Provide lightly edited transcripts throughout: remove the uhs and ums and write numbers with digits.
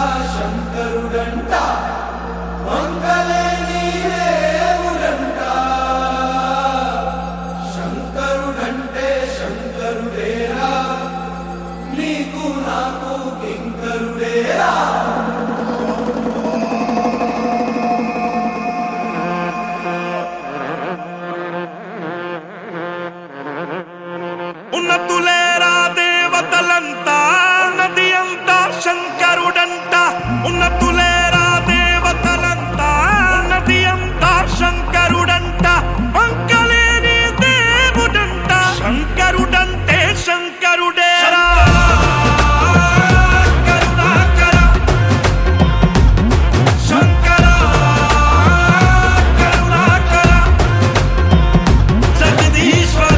శంకరుడంట మంగళేని దేవుడంట శంకరుడంటే శంకరుడేరా నీకు నాకు కింకరుడేరా ఉన్నతులేరా దేవతలంతా ఉన్నది అంతా శంకరుడంట ఉన్నతులేరా దేవతలంతా ఉన్నది అంతా శంకరుడంట వంకలేని దేవుడంట శంకరుడంటే శంకరుడేరా కరుణాకర శంకర కరుణాకర జగదీశ్వర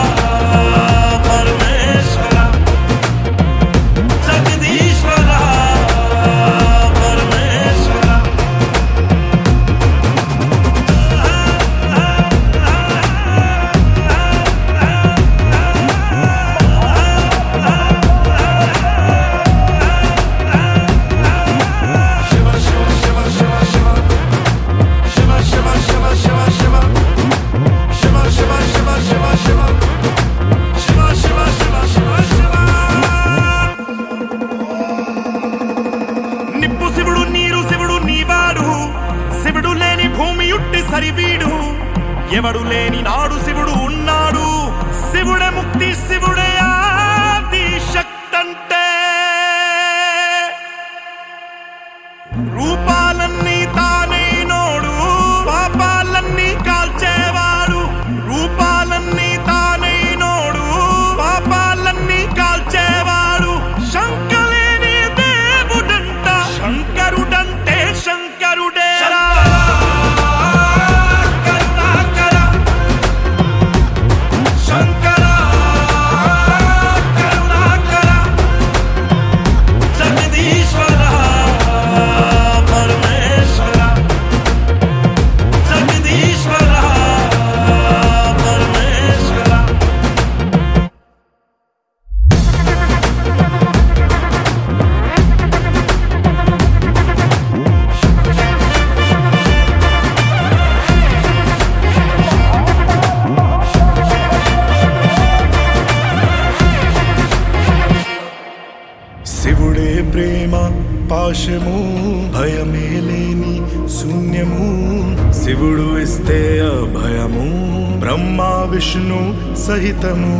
శివుడు లేని భూమి ఉట్టి సరివీడు ఎవడు లేని నాడు శివుడు ఉన్నాడు శివుడే ముక్తి శివుడే ఆది శక్తంటే రూపాలన్నీ తానైనోడు పాపాలన్నీ కాల్చేవాడు రూపాలన్నీ తానైనోడు పాపాలన్నీ కాల్చేవాడు శంకలేని దేవుడంట శంకరుడంటే శంకరుడేరా శివుడే ప్రేమ పాశము భయమే లేని శూన్యము శివుడు ఇస్తే అభయము బ్రహ్మ విష్ణు సహితము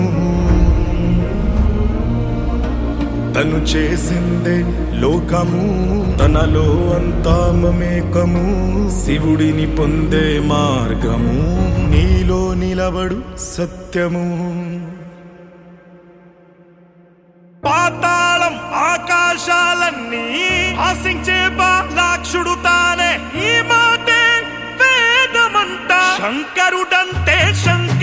తను చేసిందే లోకము తనలో అంతా మమేకము శివుడిని పొందే మార్గము నీలో నిలబడు సత్యము పాతాళం ఆకాశాలన్నీ ఆశించే బాలాక్షుడు తానే ఈ మాటే వేదమంట శంకరుడంటే శంకరుడు